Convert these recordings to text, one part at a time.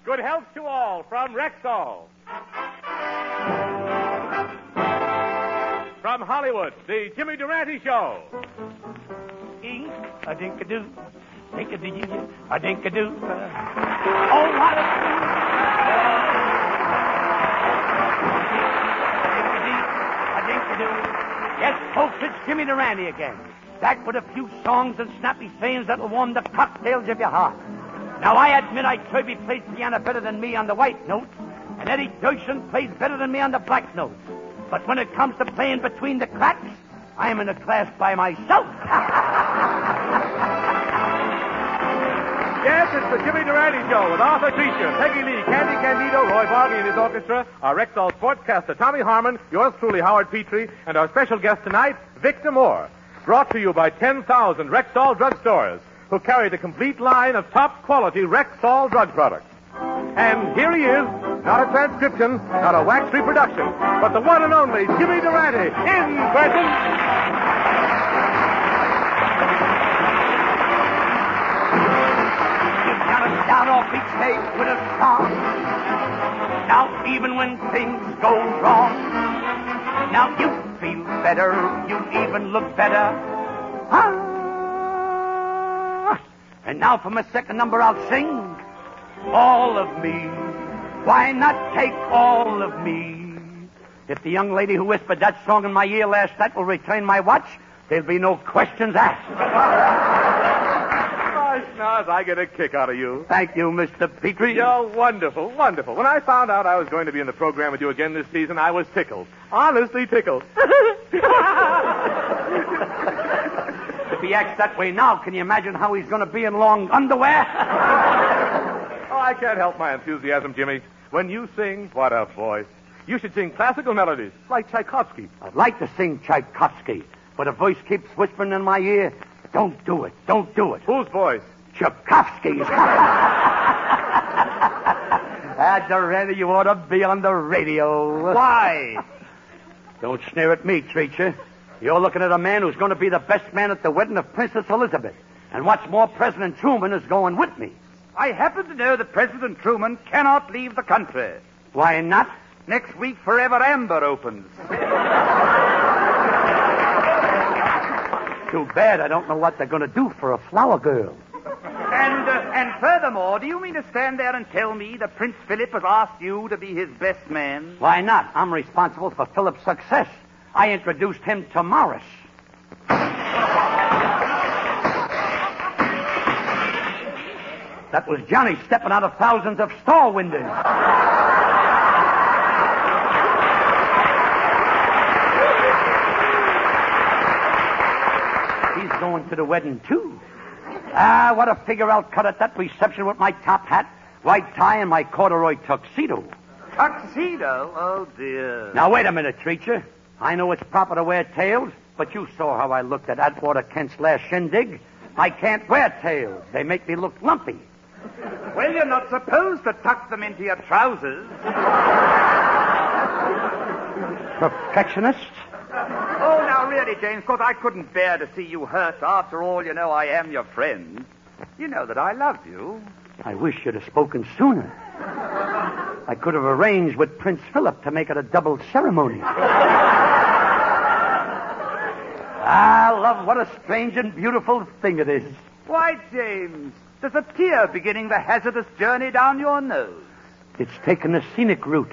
Good health to all from Rexall. From Hollywood, the Jimmy Durante Show. A dink-a-doo, dink-a-dee, a dink-a-doo. Oh, what a dink-a-doo. Yes, folks, it's Jimmy Durante again. Back with a few songs and snappy sayings that'll warm the cocktails of your heart. Now, I admit Turby plays piano better than me on the white notes, and Eddie Deutschland plays better than me on the black notes. But when it comes to playing between the cracks, I'm in a class by myself. Yes, it's the Jimmy Durante Show with Arthur Treacher, Peggy Lee, Candy Candido, Roy Barney and his orchestra, our Rexall sportscaster Tommy Harmon, yours truly Howard Petrie, and our special guest tonight, Victor Moore. Brought to you by 10,000 Rexall drugstores, who carry the complete line of top-quality Rexall drug products. And here he is, not a transcription, not a wax reproduction, but the one and only Jimmy Durante in person. You gotta start off each day with a song. Now, even when things go wrong, now you feel better, you even look better. And now for my second number, I'll sing All of Me. Why not take all of me? If the young lady who whispered that song in my ear last night will return my watch, there'll be no questions asked. Schnoz, I get a kick out of you. Thank you, Mr. Petrie. You're wonderful, wonderful. When I found out I was going to be in the program with you again this season, I was tickled. Honestly tickled. If he acts that way now, can you imagine how he's going to be in long underwear? Oh, I can't help my enthusiasm, Jimmy. When you sing, what a voice. You should sing classical melodies, like Tchaikovsky. I'd like to sing Tchaikovsky, but a voice keeps whispering in my ear, don't do it, don't do it. Whose voice? Tchaikovsky's. Durante, you ought to be on the radio. Why? Don't sneer at me, Treacher. You're looking at a man who's going to be the best man at the wedding of Princess Elizabeth. And what's more, President Truman is going with me. I happen to know that President Truman cannot leave the country. Why not? Next week, Forever Amber opens. Too bad I don't know what they're going to do for a flower girl. And furthermore, do you mean to stand there and tell me that Prince Philip has asked you to be his best man? Why not? I'm responsible for Philip's success. I introduced him to Morris. That was Johnny stepping out of thousands of store windows. He's going to the wedding, too. What a figure I'll cut at that reception with my top hat, white tie, and my corduroy tuxedo. Tuxedo? Oh, dear. Now, wait a minute, Treacher. I know it's proper to wear tails, but you saw how I looked at Atwater Kent's last shindig. I can't wear tails. They make me look lumpy. Well, you're not supposed to tuck them into your trousers. Perfectionist? Oh, now, really, James, of course, I couldn't bear to see you hurt. After all, you know I am your friend. You know that I love you. I wish you'd have spoken sooner. I could have arranged with Prince Philip to make it a double ceremony. Love, what a strange and beautiful thing it is. Why, James, there's a tear beginning the hazardous journey down your nose. It's taken a scenic route.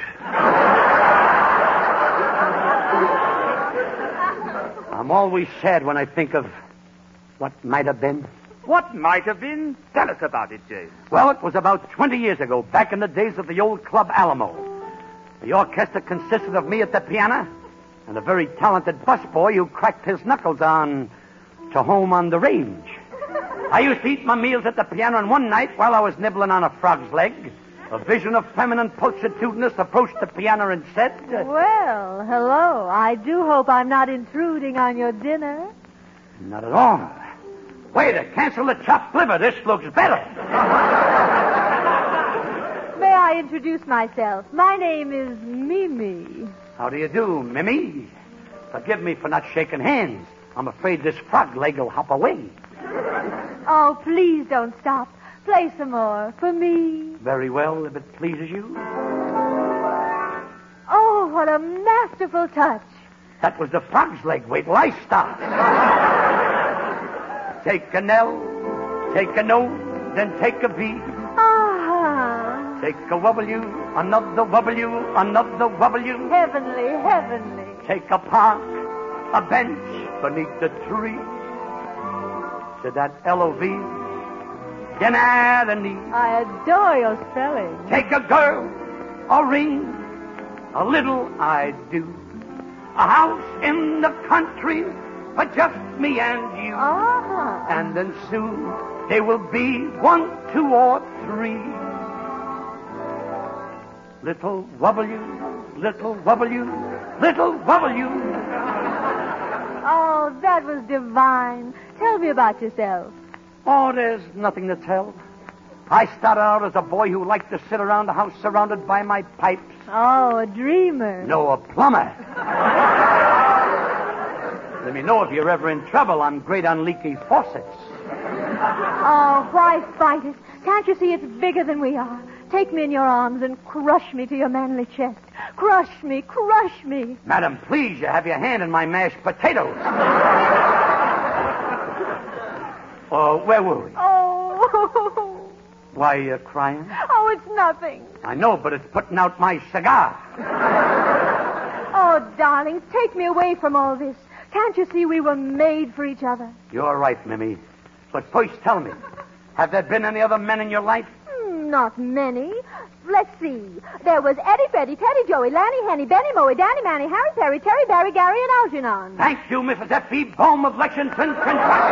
I'm always sad when I think of what might have been. What might have been? Tell us about it, James. Well, it was about 20 years ago, back in the days of the old Club Alamo. The orchestra consisted of me at the piano and a very talented busboy who cracked his knuckles on To Home on the Range. I used to eat my meals at the piano, and one night, while I was nibbling on a frog's leg, a vision of feminine pulchritudinous approached the piano and said... Well, hello. I do hope I'm not intruding on your dinner. Not at all. Waiter, cancel the chopped liver. This looks better. May I introduce myself? My name is Mimi. How do you do, Mimi? Forgive me for not shaking hands. I'm afraid this frog leg will hop away. Oh, please don't stop. Play some more for me. Very well, if it pleases you. Oh, what a masterful touch. That was the frog's leg. Wait till I start. Take an L, take an O, then take a V. Ah. Take a W, another W, another W. Heavenly, heavenly. Take a park, a bench beneath the tree. To that L-O-V, Ganadany. I adore your spelling. Take a girl, a ring, a little I do. A house in the country for just me and you. Ah. And then soon there will be 1, 2, or 3. Little W, little W, little W. Oh, that was divine. Tell me about yourself. Oh, there's nothing to tell. I started out as a boy who liked to sit around the house surrounded by my pipes. Oh, a dreamer. No, a plumber. Let me know if you're ever in trouble. I'm great on leaky faucets. Oh, why fight it? Can't you see it's bigger than we are? Take me in your arms and crush me to your manly chest. Crush me, crush me. Madam, please, you have your hand in my mashed potatoes. Where were we? Oh. Why are you crying? Oh, it's nothing. I know, but it's putting out my cigar. Oh, darling, take me away from all this. Can't you see we were made for each other? You're right, Mimi. But first tell me, have there been any other men in your life? Not many. Let's see. There was Eddie, Freddie, Teddy, Joey, Lanny, Henny, Benny, Moe, Danny, Manny, Harry, Perry, Terry, Barry, Gary, and Algernon. Thank you, Mrs. F.B. Bohm of Lexington, Kentucky.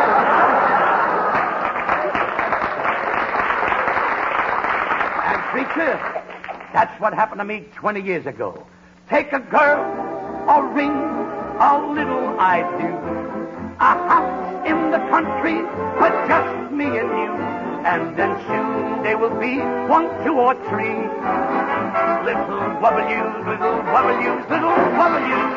And, preacher, that's what happened to me 20 years ago. Take a girl, a ring, a little I do. A house in the country for just me and you. And then soon there will be 1, 2, or 3. Little W's, little W's, little W's.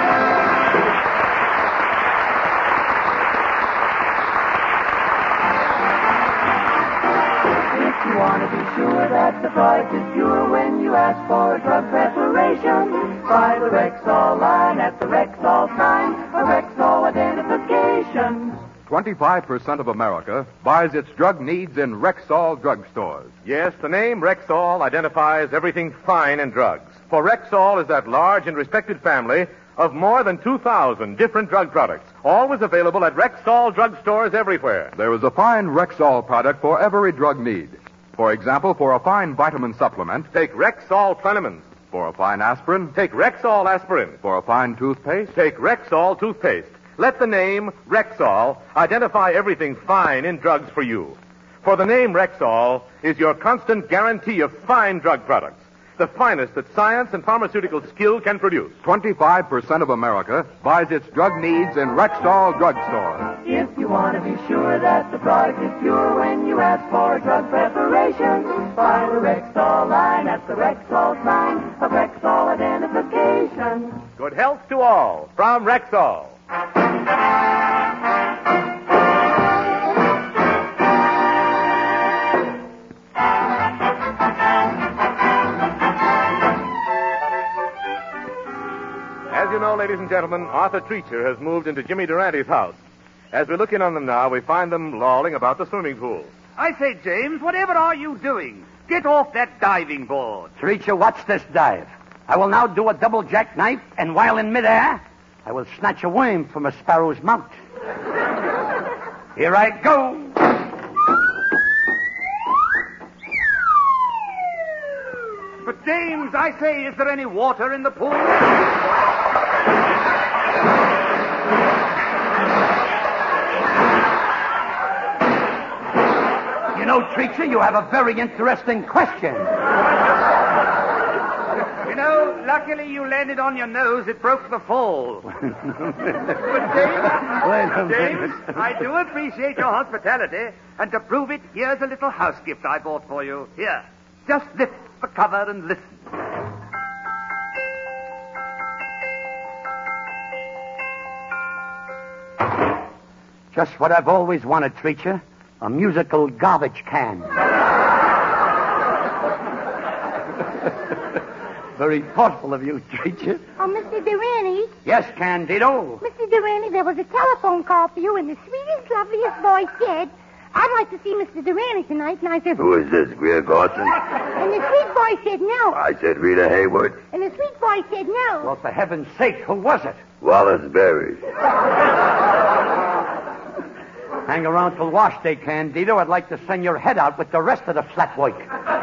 If you want to be sure that the product is pure when you ask for a drug preparation, try the Rexall line at the Rexall sign, a Rexall identification. 25% of America buys its drug needs in Rexall drugstores. Yes, the name Rexall identifies everything fine in drugs. For Rexall is that large and respected family of more than 2,000 different drug products, always available at Rexall drugstores everywhere. There is a fine Rexall product for every drug need. For example, for a fine vitamin supplement, Take Rexall Plenamins. for a fine aspirin, Take Rexall Aspirin. for a fine toothpaste. Take Rexall Toothpaste. Let the name Rexall identify everything fine in drugs for you. For the name Rexall is your constant guarantee of fine drug products, the finest that science and pharmaceutical skill can produce. 25% of America buys its drug needs in Rexall drugstores. If you want to be sure that the product is pure when you ask for a drug preparation, buy the Rexall line at the Rexall sign, a Rexall identification. Good health to all from Rexall. As you know, ladies and gentlemen, Arthur Treacher has moved into Jimmy Durante's house. As we look in on them now, we find them lolling about the swimming pool. I say, James, whatever are you doing? Get off that diving board. Teresa, watch this dive. I will now do a double jackknife, and while in midair, I will snatch a worm from a sparrow's mouth. Here I go. But, James, I say, is there any water in the pool? You know, Teresa, you have a very interesting question. You know, luckily you landed on your nose. It broke the fall. But, James, I do appreciate your hospitality. And to prove it, here's a little house gift I bought for you. Here, just lift the cover and listen. Just what I've always wanted, Treacher. A musical garbage can. Very thoughtful of you, Treacher. Oh, Mr. Durante. Yes, Candido. Mr. Durante, there was a telephone call for you, and the sweetest, loveliest voice said, I'd like to see Mr. Durante tonight. And I said, Who is this, Greer Gorson? And the sweet voice said no. I said Rita Hayworth. And the sweet voice said no. Well, for heaven's sake, who was it? Wallace Berry. Hang around till wash day, Candido. I'd like to send your head out with the rest of the flat work.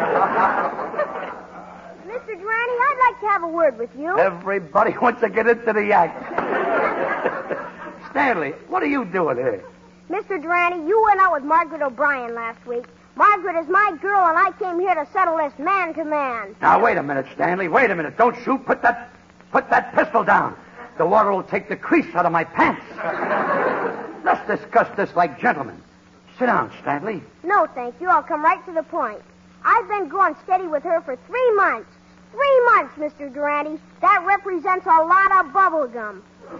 Mr. Durante, I'd like to have a word with you. Everybody wants to get into the act. Stanley, what are you doing here? Mr. Durante, you went out with Margaret O'Brien last week. Margaret is my girl, and I came here to settle this man to man. Now, wait a minute, Stanley. Wait a minute. Don't shoot. Put that pistol down. The water will take the crease out of my pants. Let's discuss this like gentlemen. Sit down, Stanley. No, thank you. I'll come right to the point. I've been going steady with her for 3 months. 3 months, Mr. Durante. That represents a lot of bubble gum.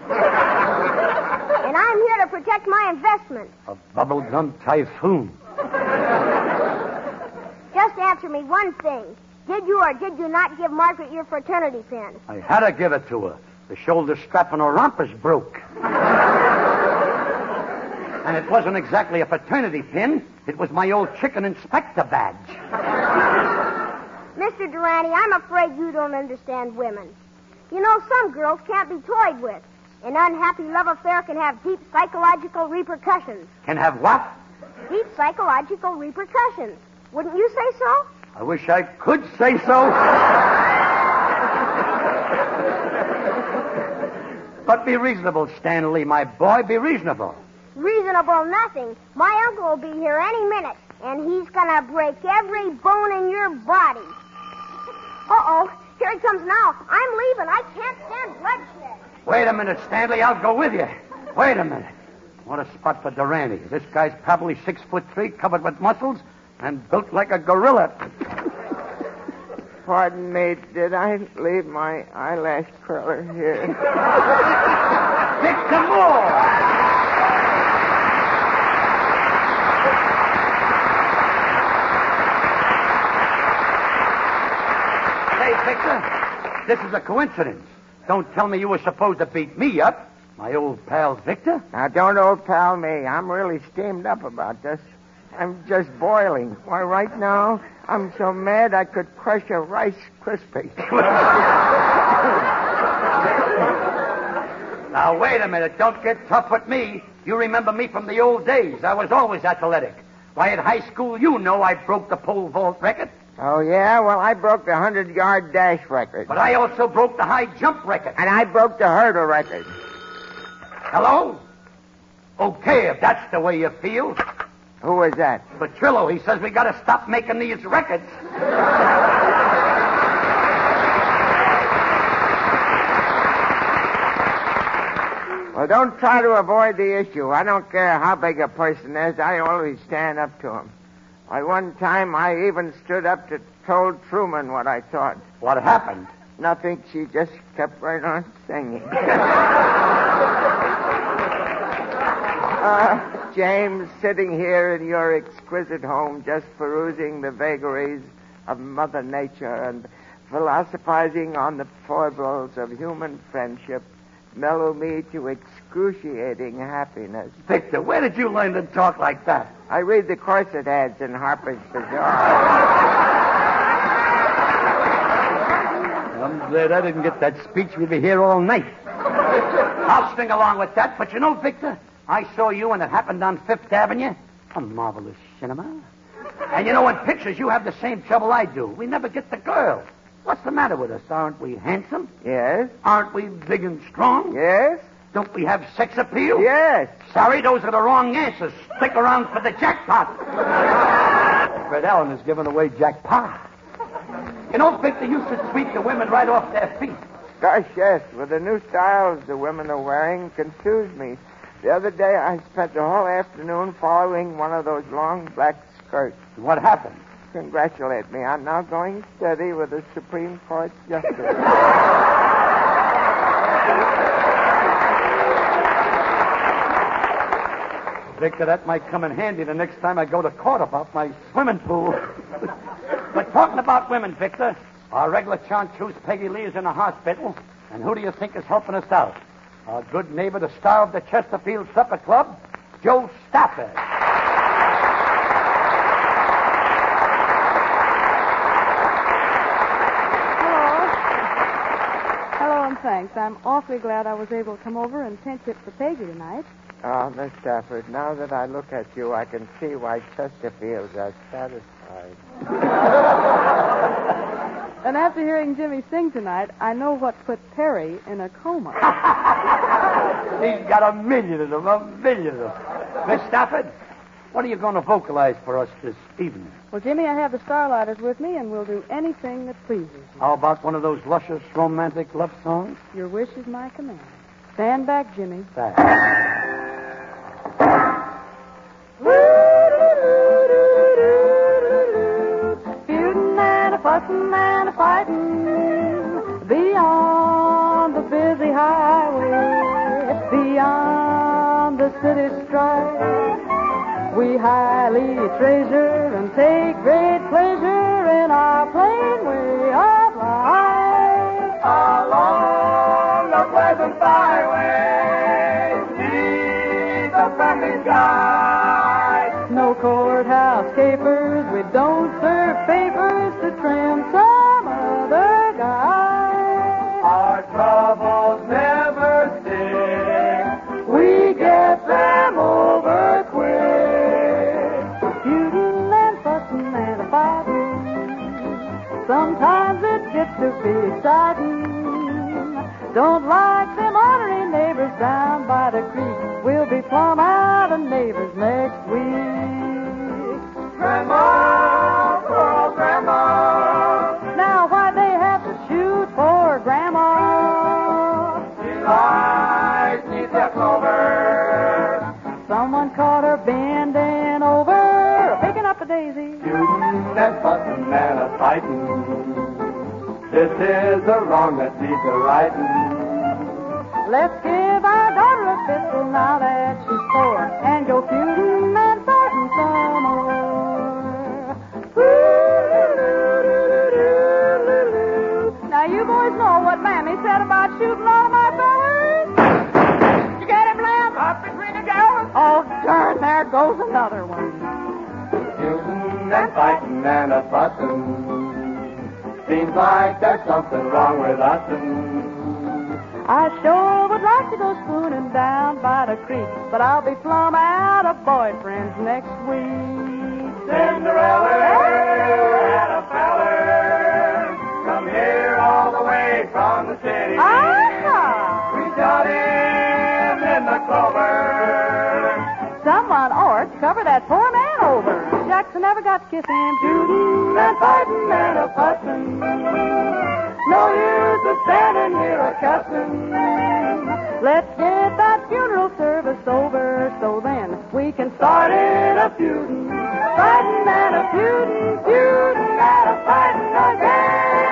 And I'm here to protect my investment. A bubblegum typhoon. Just answer me one thing. Did you or did you not give Margaret your fraternity pin? I had to give it to her. The shoulder strap on her rompers broke. And it wasn't exactly a fraternity pin. It was my old chicken inspector badge. Mr. Durante, I'm afraid you don't understand women. You know, some girls can't be toyed with. An unhappy love affair can have deep psychological repercussions. Can have what? Deep psychological repercussions. Wouldn't you say so? I wish I could say so. But be reasonable, Stanley, my boy. Be reasonable. Reasonable nothing. My uncle will be here any minute, and he's going to break every bone in your body. Uh-oh. Here he comes now. I'm leaving. I can't stand bloodshed. Wait a minute, Stanley. I'll go with you. Wait a minute. What a spot for Durante. This guy's probably 6'3", covered with muscles, and built like a gorilla. Pardon me, did I leave my eyelash curler here? Victor Moore! Hey, Victor, this is a coincidence. Don't tell me you were supposed to beat me up, my old pal Victor. Now, don't old pal me. I'm really steamed up about this. I'm just boiling. Why, right now, I'm so mad I could crush a Rice Krispie. Now, wait a minute. Don't get tough with me. You remember me from the old days. I was always athletic. Why, at high school, you know I broke the pole vault record. Oh, yeah? Well, I broke the 100-yard dash record. But I also broke the high jump record. And I broke the hurdle record. Hello? Okay, if that's the way you feel. Who was that? Petrillo, he says we got to stop making these records. Well, don't try to avoid the issue. I don't care how big a person is. I always stand up to him. Why, one time I even stood up to told Truman what I thought. What happened? Nothing. She just kept right on singing. James, sitting here in your exquisite home, just perusing the vagaries of Mother Nature and philosophizing on the foibles of human friendship, mellow me to excruciating happiness. Victor, where did you learn to talk like that? I read the corset ads in Harper's Bazaar. I'm glad I didn't get that speech. We'd be here all night. I'll string along with that, but you know, Victor, I saw you when it happened on Fifth Avenue. A marvelous cinema. And you know, in pictures, you have the same trouble I do. We never get the girl. What's the matter with us? Aren't we handsome? Yes. Aren't we big and strong? Yes. Don't we have sex appeal? Yes. Sorry, those are the wrong answers. Stick around for the jackpot. Fred Allen has given away jackpot. You know, Victor, you should sweep the women right off their feet. Gosh, yes. With the new styles the women are wearing, confuse me. The other day, I spent the whole afternoon following one of those long black skirts. What happened? Congratulate me. I'm now going steady with the Supreme Court justice. Victor, that might come in handy the next time I go to court about my swimming pool. But talking about women, Victor, Our regular chartreuse Peggy Lee is in the hospital. And who do you think is helping us out? Our good neighbor, the star of the Chesterfield Supper Club, Joe Stafford. Hello, and thanks. I'm awfully glad I was able to come over and pinch it for Peggy tonight. Oh, Miss Stafford, now that I look at you, I can see why Chesterfields are satisfied. And after hearing Jimmy sing tonight, I know what put Perry in a coma. He's got a million of them. Miss Stafford, what are you going to vocalize for us this evening? Well, Jimmy, I have the Starlighters with me, and we'll do anything that pleases you. How about one of those luscious romantic love songs? Your wish is my command. Stand back, Jimmy. Back. Feuding and a fussing and a fighting beyond the busy highway, beyond the city strife. We highly treasure and take great pleasure in our plain way of life. Along the pleasant byway, neath the friendly sky. No courthouse capers, we don't serve papers to trim some other guy. Our troubles never stick, we get them over quick. Feuding and fussing and a fighting, sometimes it gets to be exciting. Don't like them ornery neighbors down by the creek. We'll be plumb out of neighbors next week. Grandma, poor old Grandma. Now why'd they have to shoot for Grandma? She lies neath the clover. Someone caught her bending over, picking up a daisy. Shooting and fussing and a fighting. This is the wrong that needs a righting. Let's give our daughter a pistol now that she's 4 and go feuding and fighting some more. Now you boys know what Mammy said about shooting all of my fellers? You get him, Lamb? Up between the gallows? Oh, darn, there goes another one. Shooting and fighting and a fussing. Seems like there's something wrong with us. I sure would like to go spooning down by the creek, but I'll be plumb out of boyfriends next week. Cinderella had a feller come here all the way from the city. Aha! We shot him in the clover. Someone ought to cover that poor man over. Jackson never got to kiss him. Shooting and fighting and a fussing. No use of standing here a cussing. Let's get that funeral service over, so then we can start it a feuding. Fighting and a feuding, feuding and a fighting again.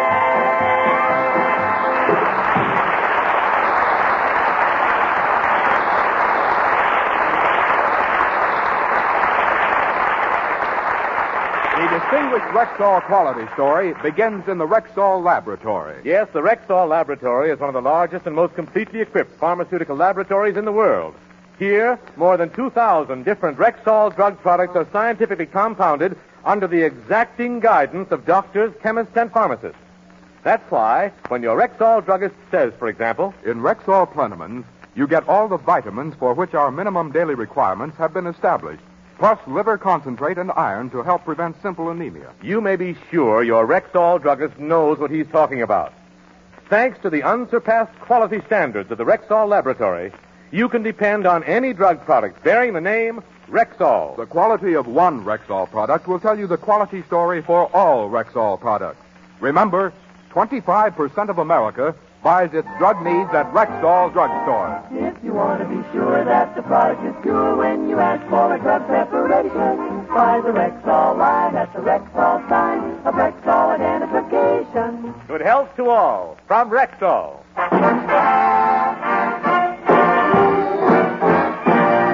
The distinguished Rexall quality story begins in the Rexall Laboratory. Yes, the Rexall Laboratory is one of the largest and most completely equipped pharmaceutical laboratories in the world. Here, more than 2,000 different Rexall drug products are scientifically compounded under the exacting guidance of doctors, chemists, and pharmacists. That's why, when your Rexall druggist says, for example, In Rexall Plenamins, you get all the vitamins for which our minimum daily requirements have been established, plus liver concentrate and iron to help prevent simple anemia. you may be sure your Rexall druggist knows what he's talking about. Thanks to the unsurpassed quality standards of the Rexall Laboratory, you can depend on any drug product bearing the name Rexall. The quality of one Rexall product will tell you the quality story for all Rexall products. Remember, 25% of America buys its drug needs at Rexall drugstores. If you want to be sure that the product is pure when you ask for a drug preparation, buy the Rexall line at the Rexall sign of Rexall identification. Good health to all from Rexall.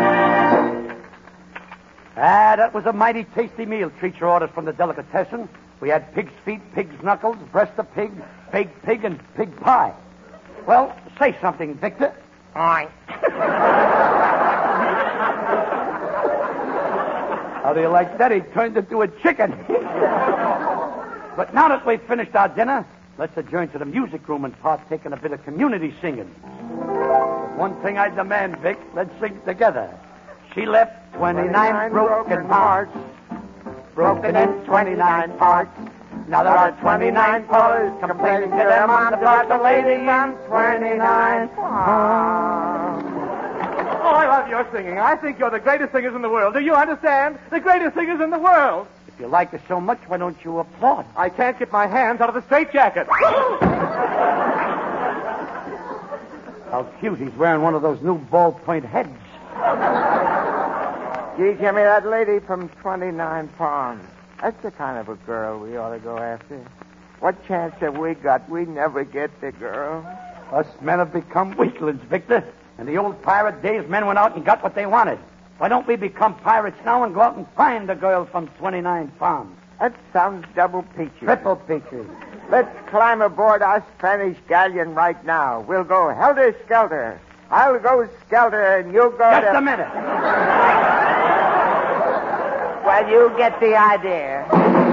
That was a mighty tasty meal treat you ordered from the delicatessen. We had pig's feet, pig's knuckles, breast of pig, baked pig, and pig pie. Well, say something, Victor. Aye. How do you like that? He turned into a chicken. But now that we've finished our dinner, let's adjourn to the music room and partake in a bit of community singing. But one thing I demand, Vic, let's sing together. She left 29 broken hearts, broken in 29 parts. Now there are 29 fellas complaining to their moms about the lady on 29 parts. Oh, I love your singing. I think you're the greatest singers in the world. Do you understand? The greatest singers in the world. If you like us so much, why don't you applaud? I can't get my hands out of the straitjacket. How cute. He's wearing one of those new ballpoint heads. Gee, Jimmy, that lady from 29 Palms. That's the kind of a girl we ought to go after. What chance have we got? We never get the girl. Us men have become weaklings, Victor. In the old pirate days, men went out and got what they wanted. Why don't we become pirates now and go out and find the girl from 29 Palms? That sounds double peachy. Triple peachy. Let's climb aboard our Spanish galleon right now. We'll go helter-skelter. I'll go skelter and you'll go Just a minute. Well, you get the idea.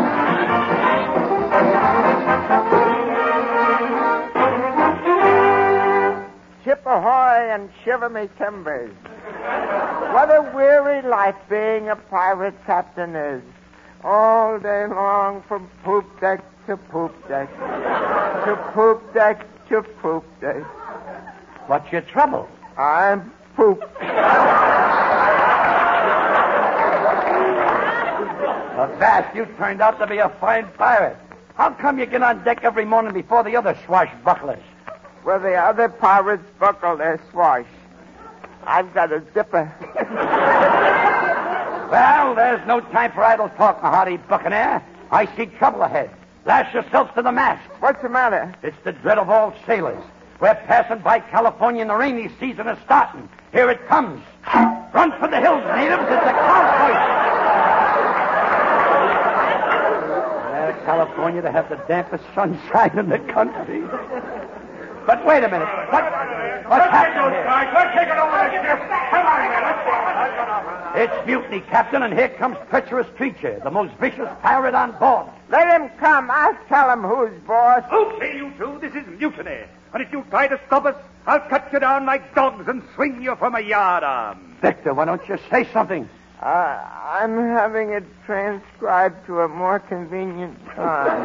Ship ahoy and shiver me timbers. What a weary life being a pirate captain is. All day long from poop deck to poop deck, to poop deck to poop deck. What's your trouble? I'm poop. Avast, you turned out to be a fine pirate. How come you get on deck every morning before the other swashbucklers? Well, the other pirates buckle their swash. I've got a zipper. Well, there's no time for idle talk, my hearty buccaneer. I see trouble ahead. Lash yourself to the mast. What's the matter? It's the dread of all sailors. We're passing by California and the rainy season is starting. Here it comes. Run for the hills, natives. It's a cowboy. California to have the dampest sunshine in the country. But wait a minute. What's happening here? Let's take it over the ship. Come on, man. Let's go. It's mutiny, Captain, and here comes treacherous Treacher, the most vicious pirate on board. Let him come. I'll tell him who's boss. Okay, you two, this is mutiny. And if you try to stop us, I'll cut you down like dogs and swing you from a yardarm. Victor, why don't you say something? I'm having it transcribed to a more convenient time.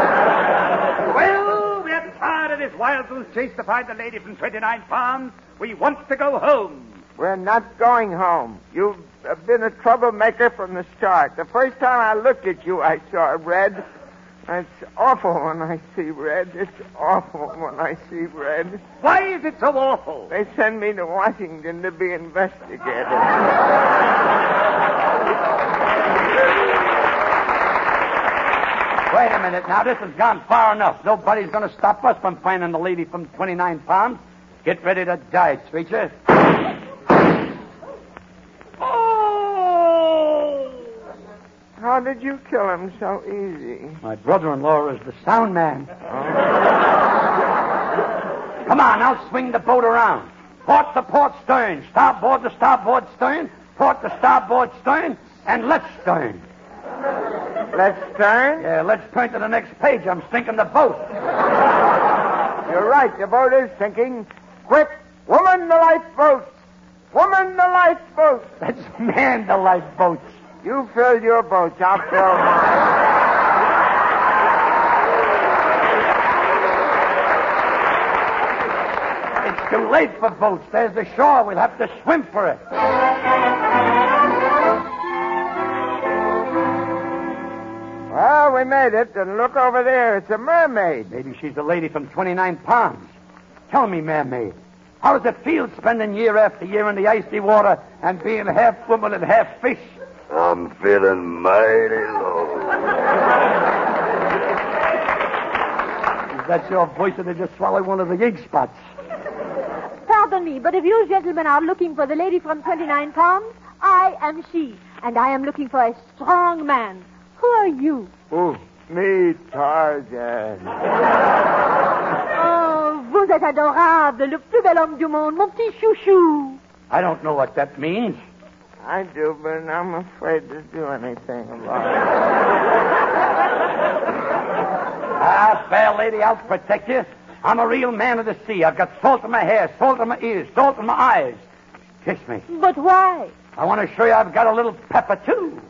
Well, we're tired of this wild goose chase to find the lady from 29 Palms. We want to go home. We're not going home. You've been a troublemaker from the start. The first time I looked at you, I saw red. It's awful when I see red. It's awful when I see red. Why is it so awful? They send me to Washington to be investigated. Wait a minute now. This has gone far enough. Nobody's going to stop us from finding the lady from 29 Palms. Get ready to die, Treacher. How did you kill him so easy? My brother-in-law is the sound man. Come on, I'll swing the boat around. Port to port stern, starboard to starboard stern, port to starboard stern, and let's stern. Let's turn? Yeah, let's turn to the next page. I'm sinking the boat. You're right, the boat is sinking. Quick, woman the lifeboats! Woman the lifeboats! Let's man the lifeboats. You fill your boats, I'll fill mine. It's too late for boats. There's the shore. We'll have to swim for it. Well, we made it, and look over there. It's a mermaid. Maybe she's the lady from 29 Palms. Tell me, mermaid, how does it feel spending year after year in the icy water and being half woman and half fish? I'm feeling mighty low. Is that your voice, or did you swallow one of the ink spots? Pardon me, but if you gentlemen are looking for the lady from 29 Palms, I am she, and I am looking for a strong man. Who are you? Ooh, Me, Tarzan. Oh, vous êtes adorable, le plus bel homme du monde, mon petit chouchou. I don't know what that means. I do, but I'm afraid to do anything about it. Fair lady, I'll protect you. I'm a real man of the sea. I've got salt in my hair, salt in my ears, salt in my eyes. Kiss me. But why? I want to show you I've got a little pepper, too.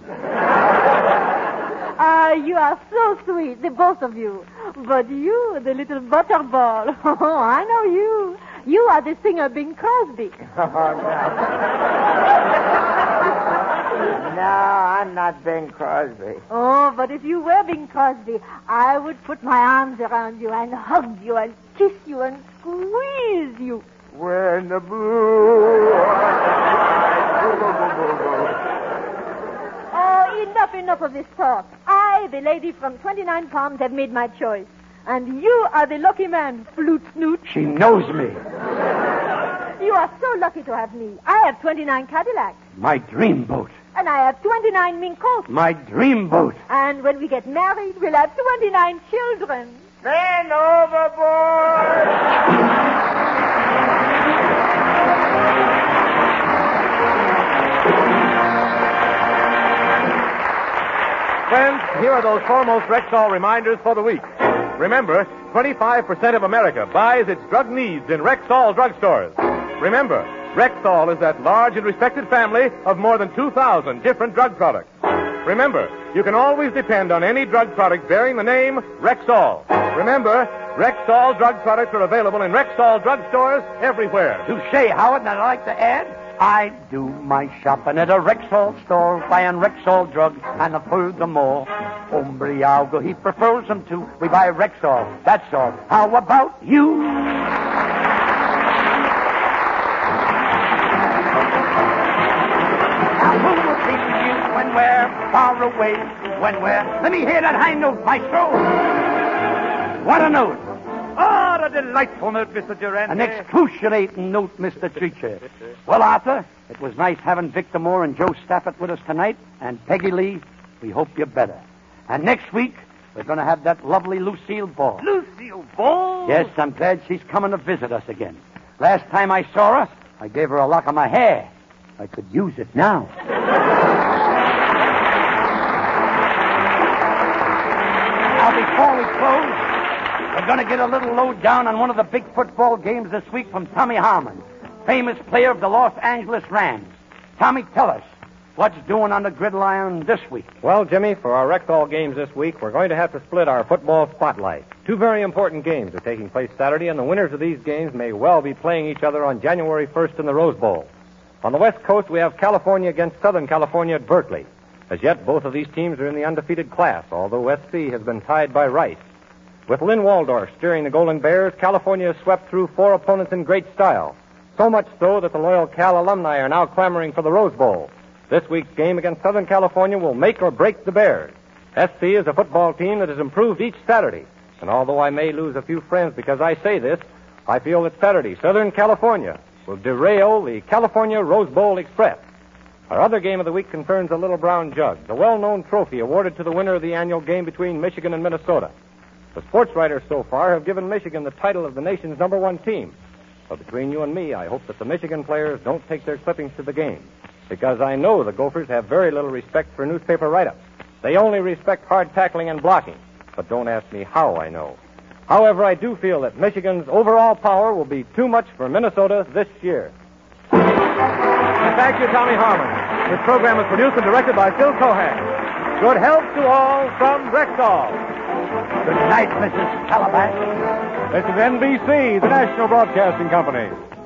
Ah, you are so sweet, the both of you. But you, the little butterball. Oh, I know you. You are the singer Bing Crosby. Oh, no, I'm not Bing Crosby. Oh, but if you were Bing Crosby, I would put my arms around you and hug you and kiss you and squeeze you. When the blue... Oh, enough of this talk. I, the lady from 29 Palms, have made my choice. And you are the lucky man, Flute Snoot. She knows me. You are so lucky to have me. I have 29 Cadillacs. My dream boat. And I have 29 mink coats. My dream boat. And when we get married, we'll have 29 children. Man overboard! Friends, here are those foremost Rexall reminders for the week. Remember, 25% of America buys its drug needs in Rexall drugstores. Remember, Rexall is that large and respected family of more than 2,000 different drug products. Remember, you can always depend on any drug product bearing the name Rexall. Remember, Rexall drug products are available in Rexall drugstores everywhere. Touché, Howard, and I'd like to add, I do my shopping at a Rexall store, buying Rexall drugs, and furthermore, Umbriago, he prefers them too. We buy Rexall, that's all. How about you? Now who will be with you when we're far away? When we're... Let me hear that high note, maestro. What a note. Ah, a delightful note, Mr. Durant. An excruciating note, Mr. Treacher. Well, Arthur, it was nice having Victor Moore and Joe Stafford with us tonight. And Peggy Lee, we hope you're better. And next week, we're going to have that lovely Lucille Ball. Lucille Ball? Yes, I'm glad she's coming to visit us again. Last time I saw her, I gave her a lock of my hair. I could use it now. Now, before we close, we're going to get a little lowdown on one of the big football games this week from Tommy Harmon, famous player of the Los Angeles Rams. Tommy, tell us, what's doing on the gridiron this week? Well, Jimmy, for our Rexall games this week, we're going to have to split our football spotlight. Two very important games are taking place Saturday, and the winners of these games may well be playing each other on January 1st in the Rose Bowl. On the West Coast, we have California against Southern California at Berkeley. As yet, both of these teams are in the undefeated class, although SC has been tied by Rice. With Lynn Waldorf steering the Golden Bears, California has swept through 4 opponents in great style. So much so that the loyal Cal alumni are now clamoring for the Rose Bowl. This week's game against Southern California will make or break the Bears. SC is a football team that has improved each Saturday. And although I may lose a few friends because I say this, I feel that Saturday, Southern California will derail the California Rose Bowl Express. Our other game of the week concerns the Little Brown Jug, the well-known trophy awarded to the winner of the annual game between Michigan and Minnesota. The sports writers so far have given Michigan the title of the nation's #1 team. But between you and me, I hope that the Michigan players don't take their clippings to the game, because I know the Gophers have very little respect for newspaper write-ups. They only respect hard tackling and blocking. But don't ask me how I know. However, I do feel that Michigan's overall power will be too much for Minnesota this year. And thank you, Tommy Harmon. This program was produced and directed by Phil Cohan. Good health to all from Rexall. Good night, Mrs. Calabash. This is NBC, the National Broadcasting Company.